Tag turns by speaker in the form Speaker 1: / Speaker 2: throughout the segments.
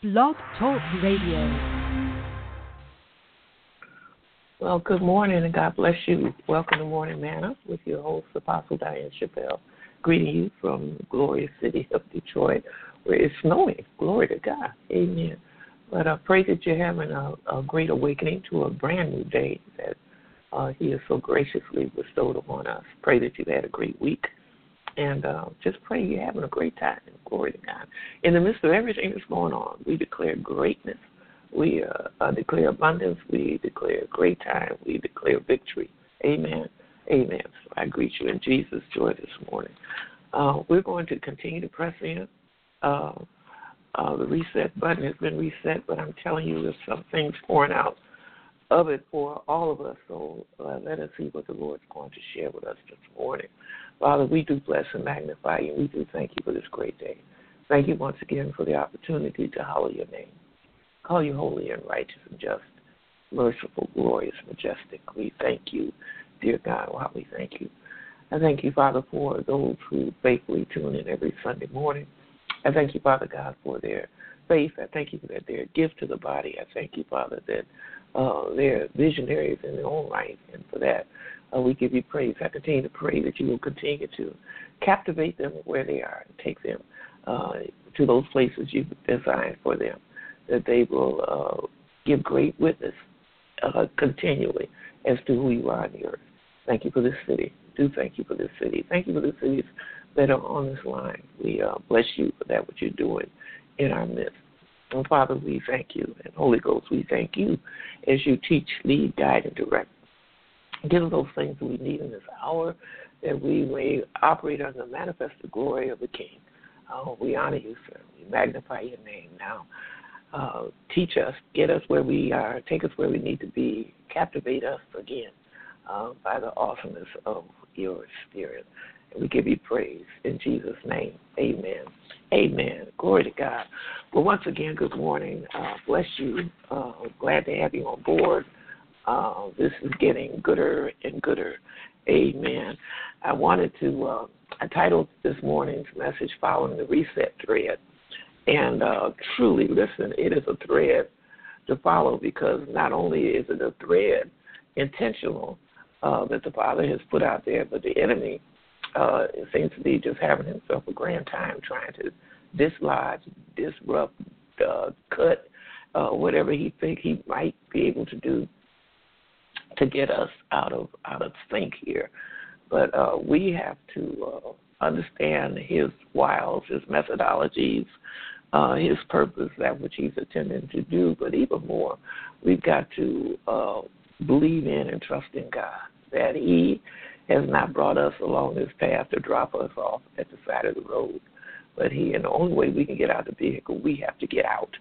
Speaker 1: Blog Talk Radio.
Speaker 2: Well, good morning and God bless you. Welcome to Morning Manna with your host, Apostle Diane Chappelle. Greeting you from the glorious city of Detroit, where it's snowing. Glory to God. Amen. But I pray that you're having a great awakening to a brand new day that He has so graciously bestowed upon us. Pray that you've had a great week. And just pray you're having a great time. Glory to God. In the midst of everything that's going on, we declare greatness. We declare abundance. We declare great time. We declare victory. Amen. Amen. So I greet you in Jesus' joy this morning. We're going to continue to press in. The reset button has been reset, but I'm telling you there's some things pouring out of it for all of us. So let us see what the Lord's going to share with us this morning. Father, we do bless and magnify you. We do thank you for this great day. Thank you once again for the opportunity to hallow your name. Call you holy and righteous and just, merciful, glorious, majestic. We thank you, dear God. Wow, we thank you. I thank you, Father, for those who faithfully tune in every Sunday morning. I thank you, Father God, for their faith. I thank you that they're a gift to the body. I thank you, Father, that they're visionaries in their own right. And for that, we give you praise. I continue to pray that you will continue to captivate them where they are and take them to those places you've designed for them, that they will give great witness continually as to who you are on the earth. Thank you for this city. Do thank you for this city. Thank you for the cities that are on this line. We bless you for that, what you're doing in our midst. And Father, we thank you. And Holy Ghost, we thank you as you teach, lead, guide, and direct. Give us those things that we need in this hour, that we may operate under the manifested glory of the King. We honor you, sir. We magnify your name now. Teach us, get us where we are, take us where we need to be, captivate us again by the awesomeness of your spirit. And we give you praise in Jesus' name. Amen. Amen. Glory to God. Well, once again, good morning. Bless you. Glad to have you on board. This is getting gooder and gooder. Amen. I wanted to, I titled this morning's message, Following the Reset Thread. And truly, listen, it is a thread to follow, because not only is it a thread intentional that the Father has put out there, but the enemy it seems to be just having himself a grand time trying to dislodge, disrupt, cut, whatever he think he might be able to do to get us out of sync here. But we have to understand his wiles, his methodologies, his purpose, that which he's intending to do. But even more, we've got to believe in and trust in God, that he has not brought us along this path to drop us off at the side of the road. But and the only way we can get out of the vehicle, we have to get out.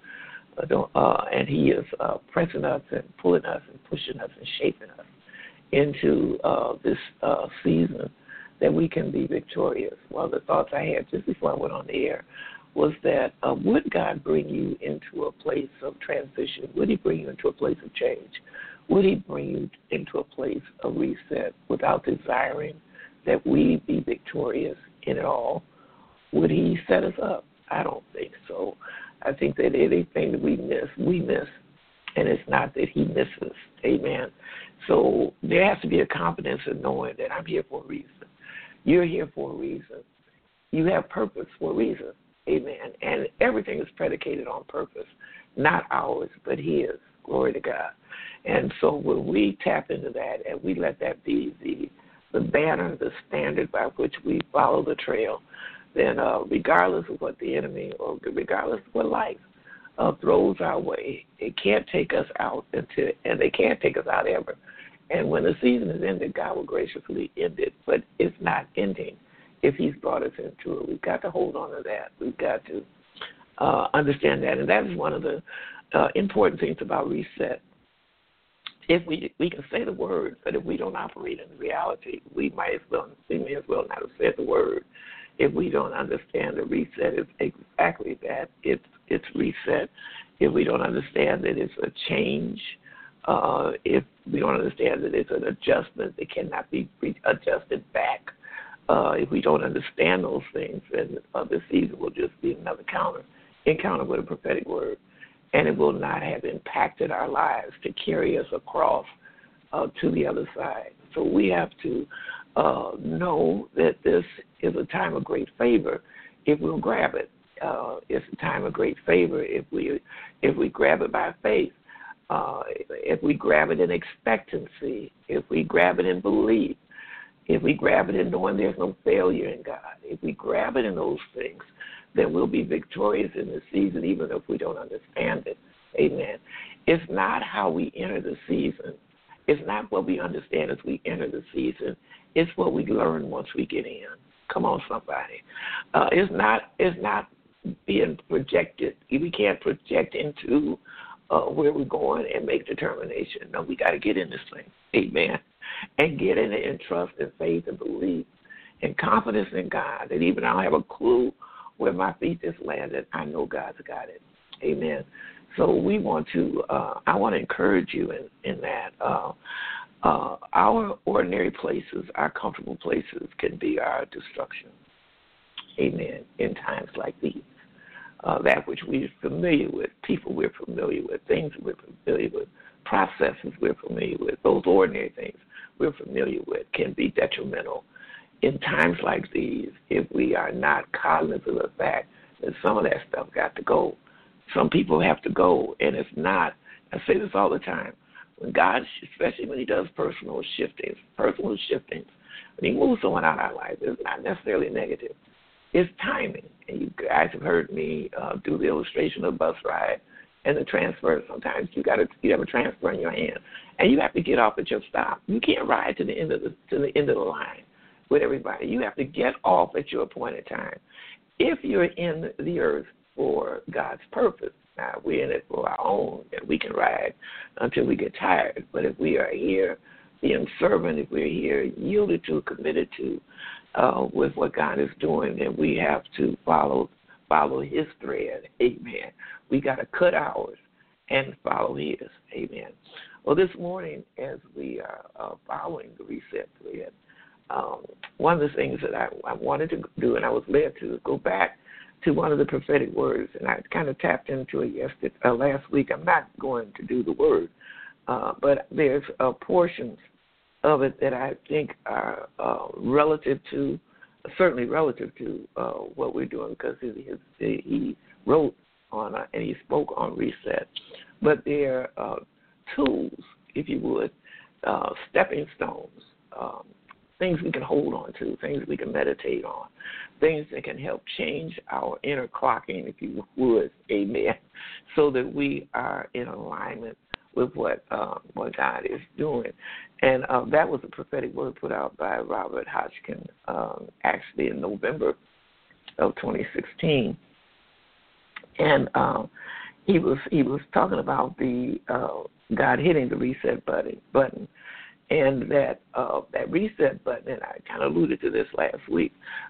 Speaker 2: And he is pressing us and pulling us and pushing us and shaping us into this season that we can be victorious. One of the thoughts I had just before I went on the air was that would God bring you into a place of transition? Would he bring you into a place of change? Would he bring you into a place of reset without desiring that we be victorious in it all? Would he set us up? I don't think so. I think that anything that we miss, and it's not that he misses. Amen. So there has to be a confidence in knowing that I'm here for a reason. You're here for a reason. You have purpose for a reason. Amen. And everything is predicated on purpose, not ours, but his. Glory to God. And so when we tap into that and we let that be the banner, the standard by which we follow the trail, then regardless of what the enemy or regardless of what life throws our way, it can't take us out and they can't take us out ever. And when the season is ended, God will graciously end it, but it's not ending if he's brought us into it. We've got to hold on to that. We've got to understand that. And that is one of the important things about reset. If we can say the word, but if we don't operate in the reality, we may as well not have said the word. If we don't understand the reset is exactly that, it's reset. If we don't understand that it's a change, if we don't understand that it's an adjustment that cannot be adjusted back, if we don't understand those things, then this season will just be another encounter with a prophetic word. and it will not have impacted our lives to carry us across to the other side. So we have to know that this is a time of great favor if we'll grab it. It's a time of great favor if we grab it by faith, if we grab it in expectancy, if we grab it in belief, if we grab it in knowing there's no failure in God. If we grab it in those things, then we'll be victorious in the season, even if we don't understand it. Amen. It's not how we enter the season. It's not what we understand as we enter the season. It's what we learn once we get in. Come on, somebody. It's not being projected. We can't project into where we're going and make determination. No, we got to get in this thing. Amen. And get in it in trust and faith and belief and confidence in God. And even I don't have a clue where my feet just landed, I know God's got it. Amen. So we want to, I want to encourage you in that. Our ordinary places, our comfortable places can be our destruction. Amen. In times like these. That which we're familiar with, people we're familiar with, things we're familiar with, processes we're familiar with, those ordinary things we're familiar with can be detrimental in times like these if we are not cognizant of the fact that some of that stuff got to go. Some people have to go, and it's not, I say this all the time, when God, especially when he does personal shiftings, when he moves someone out of our life, it's not necessarily negative. It's timing. And you guys have heard me do the illustration of the bus ride and the transfer. Sometimes you have a transfer in your hand, and you have to get off at your stop. You can't ride to the end of the line with everybody. You have to get off at your appointed time. If you're in the earth for God's purpose, now we're in it for our own, and we can ride until we get tired. But if we are here being servant, if we're here yielded to, committed to, with what God is doing, then we have to follow his thread. Amen. We got to cut ours and follow his. Amen. Well, this morning, as we are following the reset thread, one of the things that I wanted to do, and I was led to go back to one of the prophetic words, and I kind of tapped into it last week. I'm not going to do the word, but there's portions of it that I think are certainly relative to what we're doing, because he wrote on and he spoke on reset. But they're tools, if you would, stepping stones, things we can hold on to, things we can meditate on, things that can help change our inner clocking, if you would, amen, so that we are in alignment with what God is doing. And that was a prophetic word put out by Robert Hodgkin, actually in November of 2016. And he was talking about the God hitting the reset button, and that reset button, and I kind of alluded to this last week,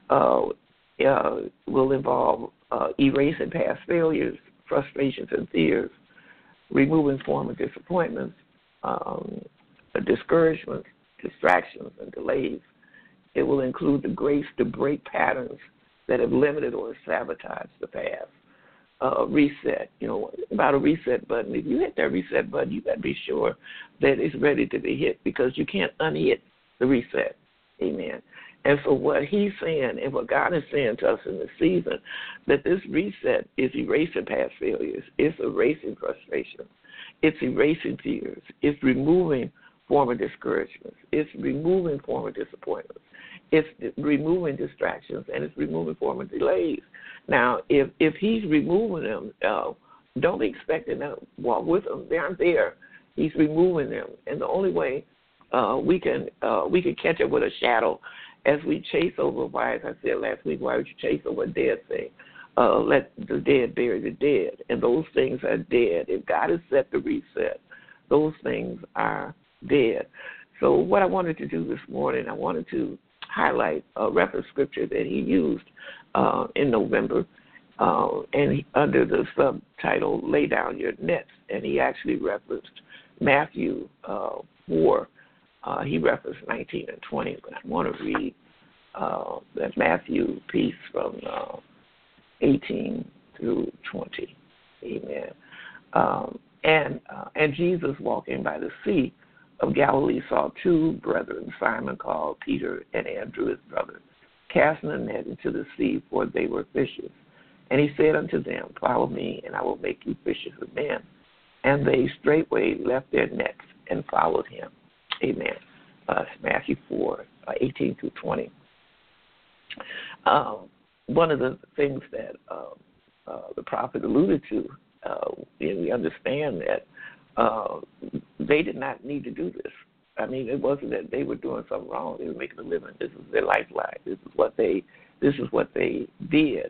Speaker 2: will involve erasing past failures, frustrations, and fears, removing former disappointments, discouragements, distractions, and delays. It will include the grace to break patterns that have limited or sabotaged the past. Reset, about a reset button. If you hit that reset button, you got to be sure that it's ready to be hit, because you can't unhit the reset. Amen. And so what he's saying and what God is saying to us in this season, that this reset is erasing past failures. It's erasing frustration. It's erasing fears. It's removing former discouragements. It's removing former disappointments. It's removing distractions, and it's removing former delays. Now, if he's removing them, don't be expecting to walk with them. They aren't there. He's removing them. And the only way we can catch up with a shadow as we chase over, why, as I said last week, why would you chase over a dead thing? Let the dead bury the dead. And those things are dead. If God has set the reset, those things are dead. So what I wanted to do this morning, I wanted to highlight a reference scripture that he used in November, and under the subtitle, Lay Down Your Nets. And he actually referenced Matthew 4. He referenced 19 and 20, but I want to read that Matthew piece from 18 through 20. Amen. And Jesus, walking by the sea of Galilee, saw two brethren, Simon called Peter and Andrew his brother, casting a net into the sea, for they were fishers. And he said unto them, Follow me, and I will make you fishers of men. And they straightway left their nets and followed him. Amen. Matthew 4:18 through 20. One of the things that the prophet alluded to, and we understand that they did not need to do this. I mean, it wasn't that they were doing something wrong. They were making a living. This is their lifeline. This is what they did.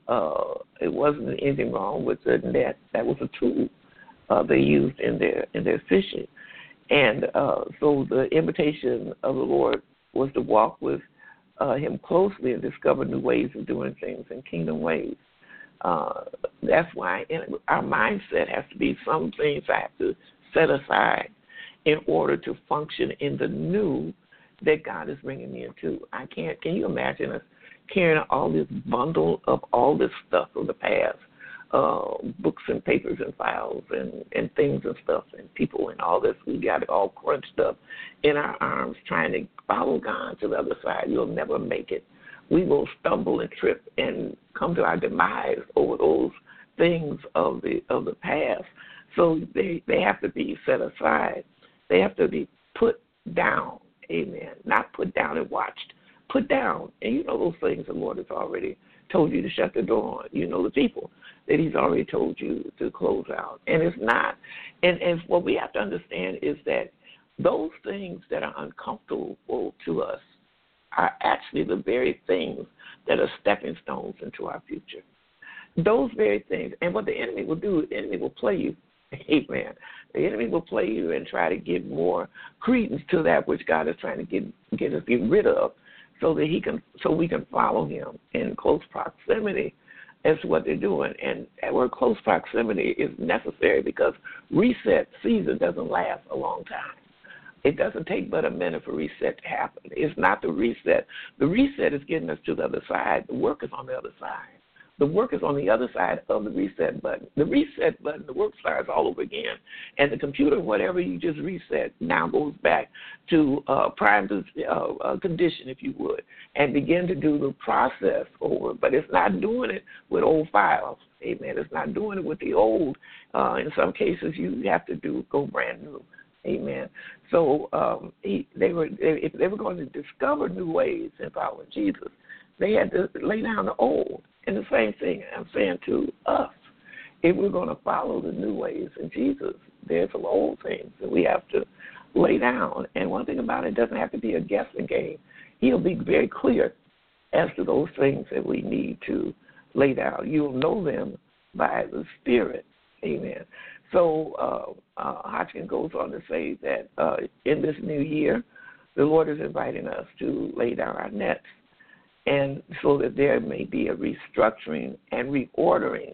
Speaker 2: It wasn't anything wrong with the net. That was a tool they used in their fishing. And so the invitation of the Lord was to walk with him closely and discover new ways of doing things in kingdom ways. That's why our mindset has to be some things I have to set aside in order to function in the new that God is bringing me into. Can you imagine us carrying all this bundle of all this stuff from the past, books and papers and files and things and stuff and people and all this. We got it all crunched up in our arms trying to follow God to the other side. You'll never make it. We will stumble and trip and come to our demise over those things of the past. So they have to be set aside. They have to be put down. Amen. Not put down and watched. Put down. And you know those things the Lord has already told you to shut the door on. You know the people that he's already told you to close out. And it's not. And what we have to understand is that those things that are uncomfortable to us are actually the very things that are stepping stones into our future. Those very things. And what the enemy will do, the enemy will play you. Amen. The enemy will play you and try to give more credence to that which God is trying to get rid of, so that we can follow him in close proximity as to what they're doing. And that word close proximity is necessary because reset season doesn't last a long time. It doesn't take but a minute for reset to happen. It's not the reset. The reset is getting us to the other side. The work is on the other side. The work is on the other side of the reset button. The reset button, the work starts all over again. And the computer, whatever you just reset, now goes back to prime condition, if you would, and begin to do the process over. But it's not doing it with old files. Amen. It's not doing it with the old. In some cases, you have to go brand new. Amen. So if they were going to discover new ways in following Jesus, they had to lay down the old. And the same thing I'm saying to us. If we're going to follow the new ways in Jesus, there's some old things that we have to lay down. And one thing about it doesn't have to be a guessing game. He'll be very clear as to those things that we need to lay down. You'll know them by the Spirit. Amen. So Hodgkin goes on to say that in this new year, the Lord is inviting us to lay down our nets, and so that there may be a restructuring and reordering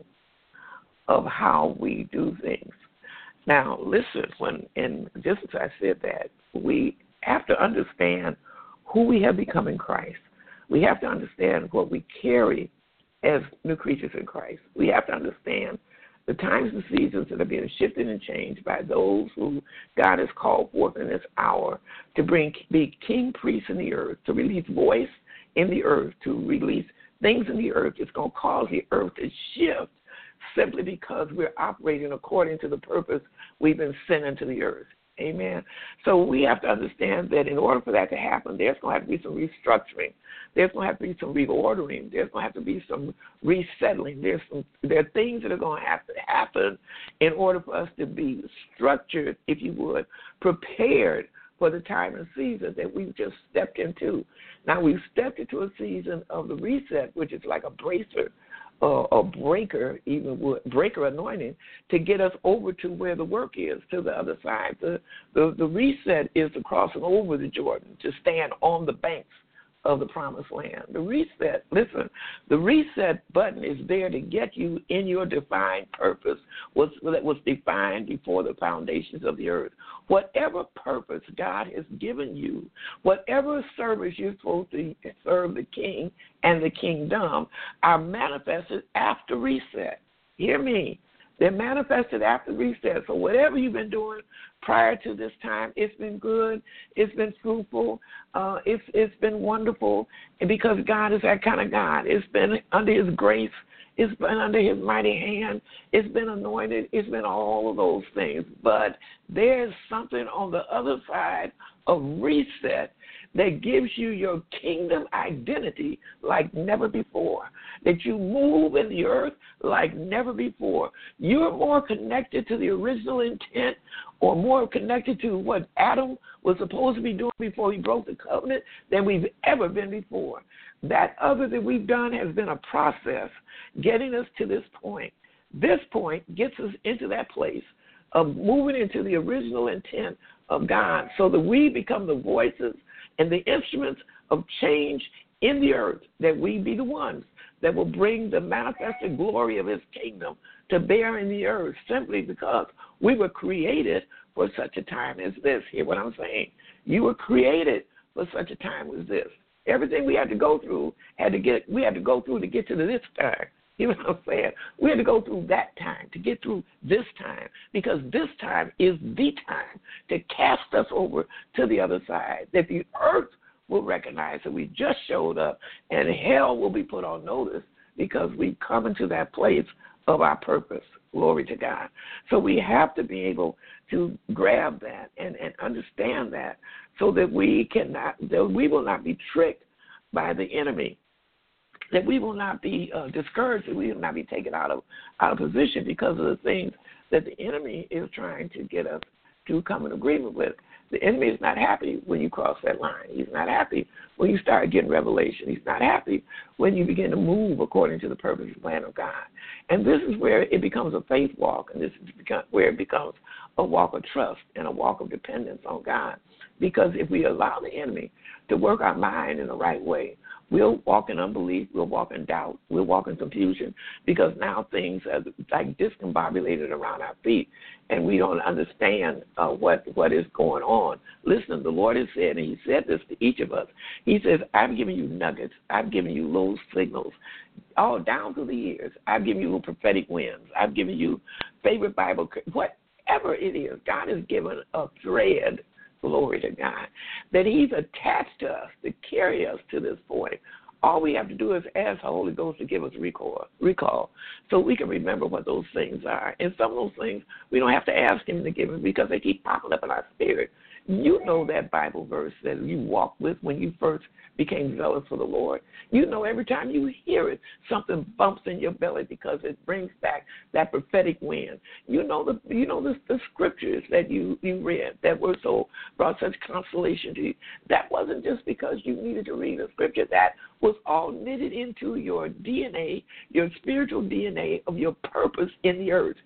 Speaker 2: of how we do things. Now, listen, just as I said that, we have to understand who we have become in Christ. We have to understand what we carry as new creatures in Christ. We have to understand the times and seasons that are being shifted and changed by those who God has called forth in this hour to be king priests in the earth, to release voice in the earth, to release things in the earth. It's going to cause the earth to shift simply because we're operating according to the purpose we've been sent into the earth. Amen. So we have to understand that in order for that to happen, there's going to have to be some restructuring. There's going to have to be some reordering. There's going to have to be some resettling. There are things that are going to have to happen in order for us to be structured, if you would, prepared for the time and season that we've just stepped into. Now, we've stepped into a season of the reset, which is like a bracer, a breaker, even would breaker anointing, to get us over to where the work is, to the other side. The reset is the crossing over the Jordan to stand on the banks of the promised land. The reset, listen, the reset button is there to get you in your defined purpose that was defined before the foundations of the earth. Whatever purpose God has given you, whatever service you're supposed to serve the king and the kingdom, are manifested after reset. Hear me. They're manifested after reset. So whatever you've been doing prior to this time, it's been good. It's been fruitful. It's been wonderful. And because God is that kind of God. It's been under his grace. It's been under his mighty hand. It's been anointed. It's been all of those things. But there's something on the other side of reset that gives you your kingdom identity like never before, that you move in the earth like never before. You're more connected to the original intent or more connected to what Adam was supposed to be doing before he broke the covenant than we've ever been before. That other that we've done has been a process getting us to this point. This point gets us into that place of moving into the original intent of God so that we become the voices and the instruments of change in the earth, that we be the ones that will bring the manifested glory of his kingdom to bear in the earth, simply because we were created for such a time as this. Hear what I'm saying? You were created for such a time as this. Everything we had to go through we had to go through to get to this time. You know what I'm saying? We had to go through that time to get through this time, because this time is the time to cast us over to the other side, that the earth will recognize that we just showed up, and hell will be put on notice because we come into that place of our purpose. Glory to God. So we have to be able to grab that and understand that, so that we will not be tricked by the enemy, that we will not be discouraged, that we will not be taken out of position because of the things that the enemy is trying to get us to come in agreement with. The enemy is not happy when you cross that line. He's not happy when you start getting revelation. He's not happy when you begin to move according to the purpose and plan of God. And this is where it becomes a faith walk, and this is where it becomes a walk of trust and a walk of dependence on God. Because if we allow the enemy to work our mind in the right way, we'll walk in unbelief, we'll walk in doubt, we'll walk in confusion, because now things are like discombobulated around our feet, and we don't understand what is going on. Listen, the Lord has said, and he said this to each of us. He says, I've given you nuggets. I've given you little signals all down through the years. I've given you little prophetic winds. I've given you favorite Bible, whatever it is. God has given a thread, glory to God, that he's attached to us to carry us to this point. All we have to do is ask the Holy Ghost to give us recall, so we can remember what those things are. And some of those things we don't have to ask him to give us because they keep popping up in our spirit. You know that Bible verse that you walked with when you first became zealous for the Lord. You know every time you hear it, something bumps in your belly because it brings back that prophetic wind. You know the scriptures that you read that brought such consolation to you. That wasn't just because you needed to read a scripture. That was all knitted into your DNA, your spiritual DNA of your purpose in the earth.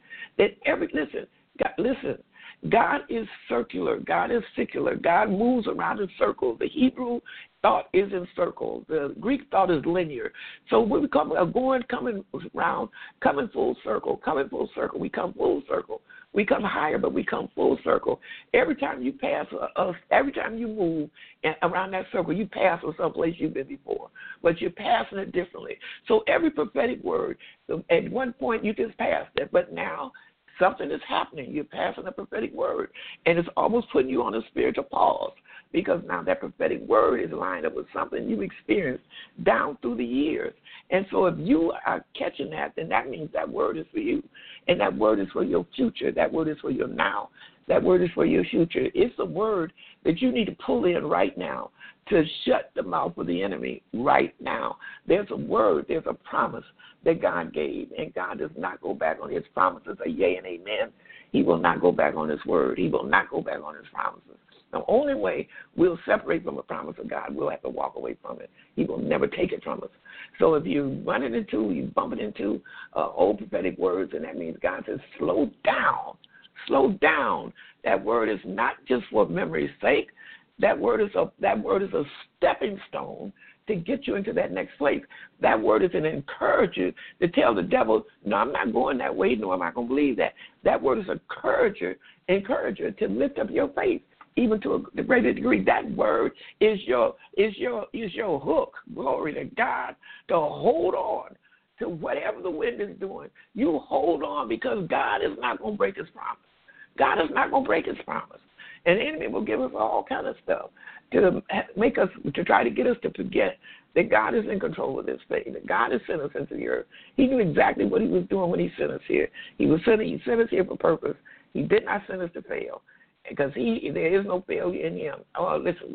Speaker 2: Listen. God is circular. God is secular. God moves around in circles. The Hebrew thought is in circles. The Greek thought is linear. So when we coming around, coming full circle. We come full circle. We come higher, but we come full circle. Every time you pass, every time you move around that circle, you pass from someplace you've been before, but you're passing it differently. So every prophetic word, at one point you just passed it, but now something is happening. You're passing a prophetic word, and it's almost putting you on a spiritual pause, because now that prophetic word is lined up with something you've experienced down through the years. And so if you are catching that, then that means that word is for you, and that word is for your future. That word is for your now. That word is for your future. It's a word that you need to pull in right now to shut the mouth of the enemy right now. There's a word, there's a promise that God gave, and God does not go back on his promises, a yea and amen. He will not go back on his word. He will not go back on his promises. The only way we'll separate from the promise of God, we'll have to walk away from it. He will never take it from us. So if you bump it into old prophetic words, and that means God says, slow down. Slow down. That word is not just for memory's sake. That word is a stepping stone to get you into that next place. That word is an encourager to tell the devil, no, I'm not going that way, nor am I going to believe that. That word is an encourager to lift up your faith, even to a greater degree. That word is your hook, glory to God, to hold on to whatever the wind is doing. You hold on because God is not going to break his promise. God is not going to break his promise. And the enemy will give us all kind of stuff to make us, to try to get us to forget that God is in control of this thing, that God has sent us into the earth. He knew exactly what he was doing when he sent us here. He sent us here for purpose. He did not send us to fail because there is no failure in him. Oh, listen.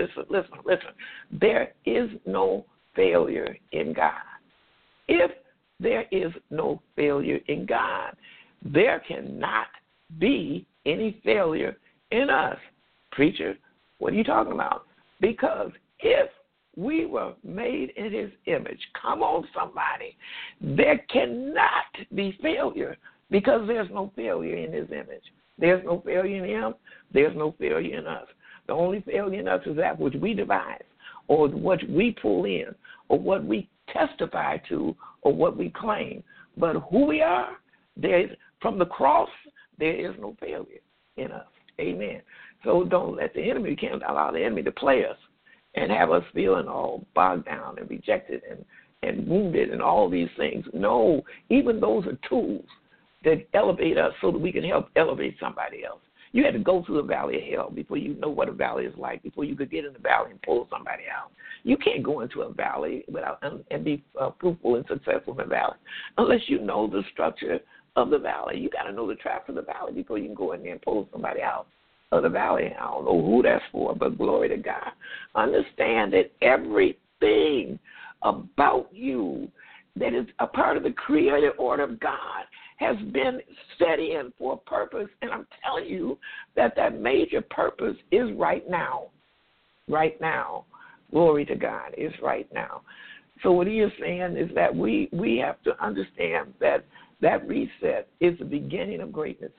Speaker 2: There is no failure in God. If there is no failure in God, there cannot be any failure in us. Preacher, what are you talking about? Because if we were made in his image, come on, somebody, there cannot be failure because there's no failure in his image. There's no failure in him. There's no failure in us. The only failure in us is that which we devise or what we pull in or what we testify to or what we claim. But who we are, from the cross, there is no failure in us. Amen. So don't let the enemy, you can't allow the enemy to play us and have us feeling all bogged down and rejected and wounded and all these things. No, even those are tools that elevate us so that we can help elevate somebody else. You had to go through the valley of hell before you know what a valley is like, before you could get in the valley and pull somebody out. You can't go into a valley without and be fruitful and successful in the valley unless you know the structure of the valley. You got to know the traps of the valley before you can go in there and pull somebody out of the valley. I don't know who that's for, but glory to God. Understand that everything about you that is a part of the created order of God has been set in for a purpose, and I'm telling you that major purpose is right now. Right now. Glory to God, is right now. So what he is saying is that we have to understand that reset is the beginning of greatness.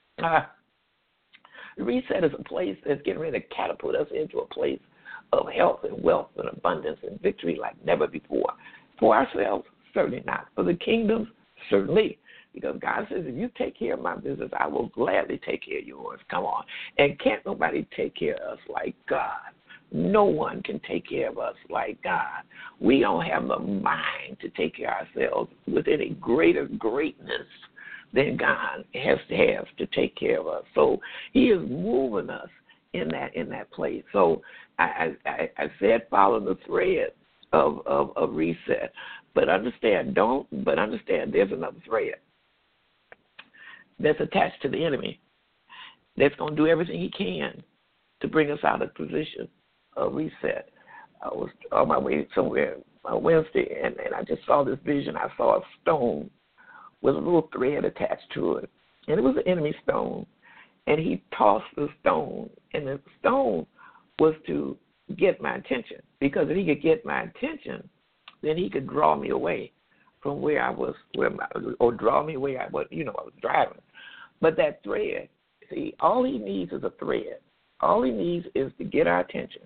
Speaker 2: The reset is a place that's getting ready to catapult us into a place of health and wealth and abundance and victory like never before. For ourselves, certainly not. For the kingdom, certainly. Because God says, if you take care of my business, I will gladly take care of yours. Come on. And can't nobody take care of us like God. No one can take care of us like God. We don't have the mind to take care of ourselves with any greater greatness than God has to take care of us. So he is moving us in that place. So I said follow the thread of reset. But understand there's another thread that's attached to the enemy that's going to do everything he can to bring us out of position of reset. I was on my way somewhere on Wednesday, and I just saw this vision. I saw a stone with a little thread attached to it, and it was an enemy stone. And he tossed the stone, and the stone was to get my attention, because if he could get my attention, then he could draw me away from where I was, or draw me away. I was driving. But that thread, see, all he needs is a thread. All he needs is to get our attention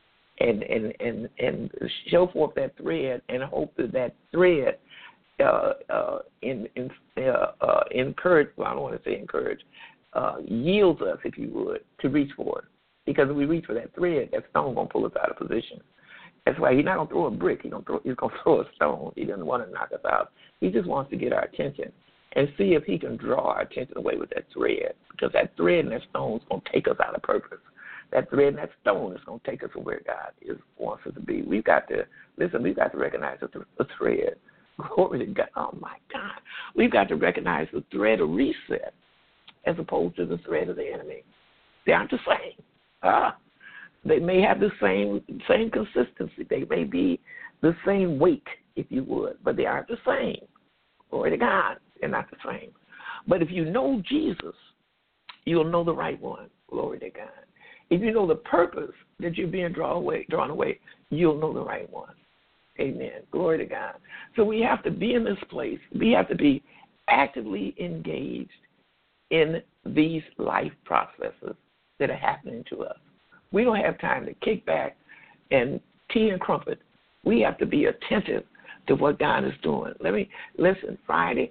Speaker 2: and show forth that thread, and hope that thread encourage. Well, I don't want to say encourage. Yields us, if you would, to reach for it. Because if we reach for that thread, that stone going to pull us out of position. That's why he's not going to throw a brick. He's going to throw a stone. He doesn't want to knock us out. He just wants to get our attention and see if he can draw our attention away with that thread. Because that thread and that stone is going to take us out of purpose. That thread and that stone is going to take us to where God wants us to be. We've got to recognize the thread. Glory to God. Oh, my God. We've got to recognize the thread of reset as opposed to the thread of the enemy. They aren't the same. They may have the same consistency. They may be the same weight, if you would, but they aren't the same. Glory to God. They're not the same. But if you know Jesus, you'll know the right one. Glory to God. If you know the purpose that you're being drawn away, you'll know the right one. Amen. Glory to God. So we have to be in this place. We have to be actively engaged in these life processes that are happening to us. We don't have time to kick back and tea and crumpet. We have to be attentive to what God is doing. Listen. Friday,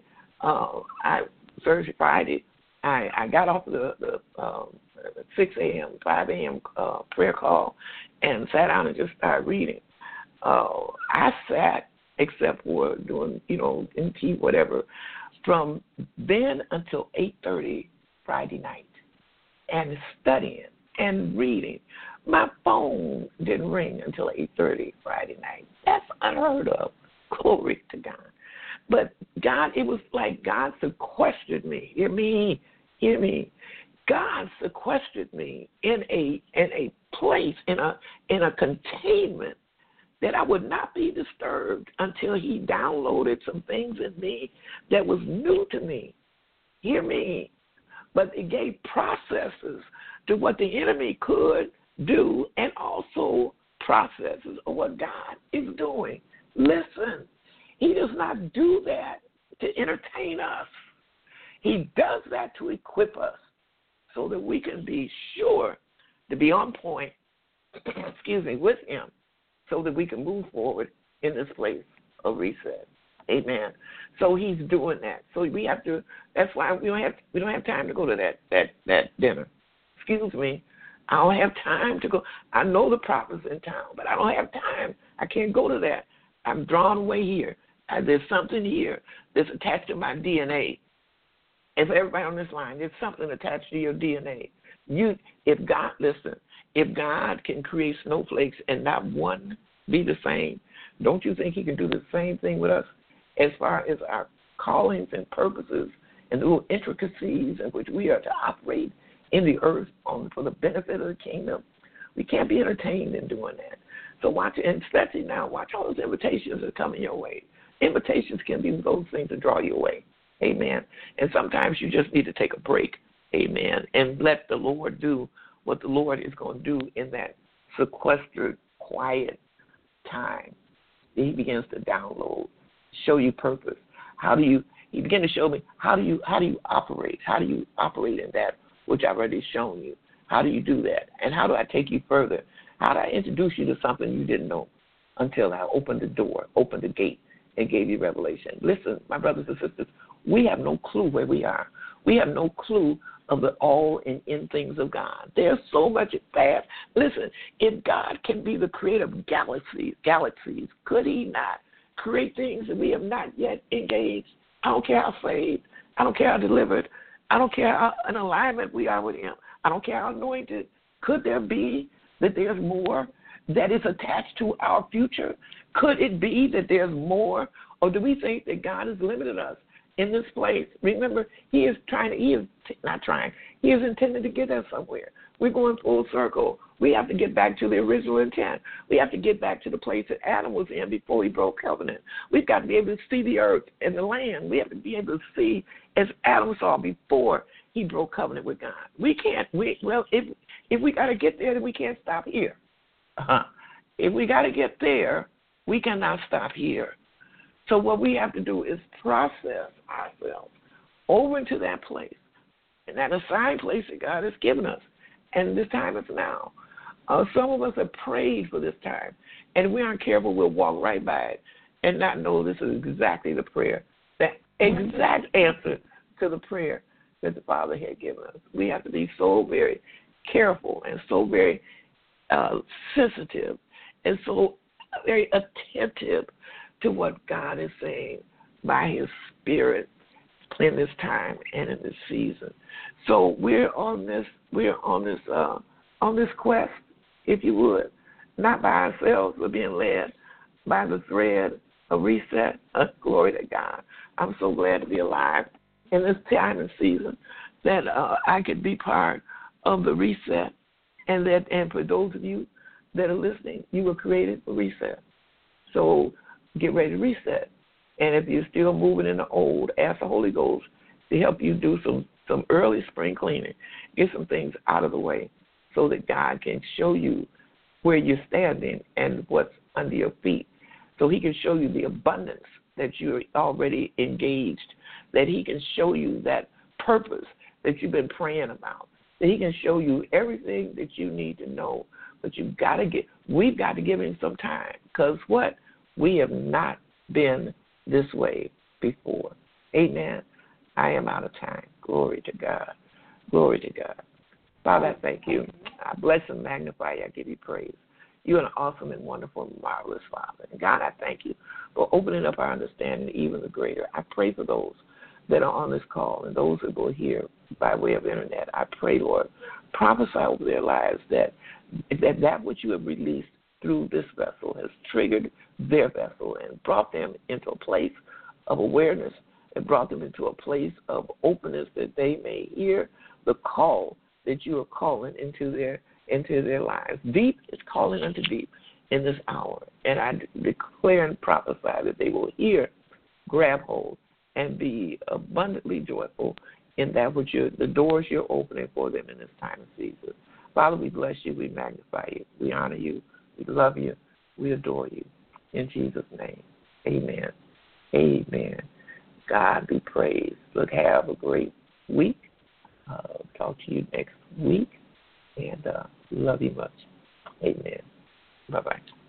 Speaker 2: Friday, I got off the 6 a.m., 5 a.m. Prayer call and sat down and just started reading. I sat except for doing, MT, whatever, from then until 8:30 Friday night, and studying and reading. My phone didn't ring until 8:30 Friday night. That's unheard of. Glory to God. But God, it was like God sequestered me. Hear me. God sequestered me in a place, in a containment that I would not be disturbed until he downloaded some things in me that was new to me. Hear me. But it gave processes to what the enemy could do, and also processes of what God is doing. Listen, he does not do that to entertain us. He does that to equip us so that we can be sure to be on point, with him, so that we can move forward in this place of reset. Amen. So he's doing that. So we have to. That's why we don't have time to go to that dinner. Excuse me. I don't have time to go. I know the prophet's in town, but I don't have time. I can't go to that. I'm drawn away here. There's something here that's attached to my DNA. And for everybody on this line, there's something attached to your DNA. If God can create snowflakes and not one be the same, don't you think he can do the same thing with us as far as our callings and purposes and the little intricacies in which we are to operate in the earth for the benefit of the kingdom? We can't be entertained in doing that. So watch, and especially now, watch all those invitations that are coming your way. Invitations can be those things to draw you away. Amen. And sometimes you just need to take a break. Amen. And let the Lord do what the Lord is going to do in that sequestered, quiet time. He begins to download, show you purpose. He began to show me how do you operate? How do you operate in that which I've already shown you? How do you do that? And how do I take you further? How do I introduce you to something you didn't know until I opened the door, opened the gate, and gave you revelation? Listen, my brothers and sisters, we have no clue where we are. We have no clue of the all and in things of God. There's so much vast. Listen, if God can be the creator of galaxies, could he not create things that we have not yet engaged? I don't care how saved. I don't care how delivered. I don't care how in alignment we are with him. I don't care how anointed. Could there be that there's more that is attached to our future? Could it be that there's more? Or do we think that God has limited us in this place? Remember, he is intended to get us somewhere. We're going full circle. We have to get back to the original intent. We have to get back to the place that Adam was in before he broke covenant. We've got to be able to see the earth and the land. We have to be able to see as Adam saw before he broke covenant with God. If we got to get there, then we can't stop here. If we got to get there, we cannot stop here. So what we have to do is process ourselves over into that place, and that assigned place that God has given us. And this time is now. Some of us have prayed for this time, and if we aren't careful, we'll walk right by it and not know this is exactly the prayer, the exact answer to the prayer that the Father had given us. We have to be so very careful and so very sensitive and so very attentive to what God is saying by his Spirit in this time and in this season. So we're on this quest, if you would, not by ourselves, but being led by the thread of reset. Glory to God. I'm so glad to be alive in this time and season that I could be part of the reset, and for those of you that are listening, you were created for reset. So get ready to reset. And if you're still moving in the old, ask the Holy Ghost to help you do some early spring cleaning. Get some things out of the way so that God can show you where you're standing and what's under your feet. So he can show you the abundance that you're already engaged, that he can show you that purpose that you've been praying about, that he can show you everything that you need to know. But we've got to give him some time, because what? We have not been this way before. Amen. I am out of time. Glory to God. Glory to God. Father, I thank you. I bless and magnify you. I give you praise. You're an awesome and wonderful, marvelous Father. And God, I thank you for opening up our understanding even the greater. I pray for those that are on this call and those that will hear by way of internet. I pray, Lord, prophesy over their lives that which you have released through this vessel has triggered their vessel and brought them into a place of awareness and brought them into a place of openness that they may hear the call that you are calling into their lives. Deep is calling unto deep in this hour. And I declare and prophesy that they will hear, grab hold, and be abundantly joyful in that which the doors you're opening for them in this time of season. Father, we bless you, we magnify you, we honor you, we love you, we adore you. In Jesus' name, amen. Amen. God be praised. Look, have a great week. Talk to you next week. And love you much. Amen. Bye-bye.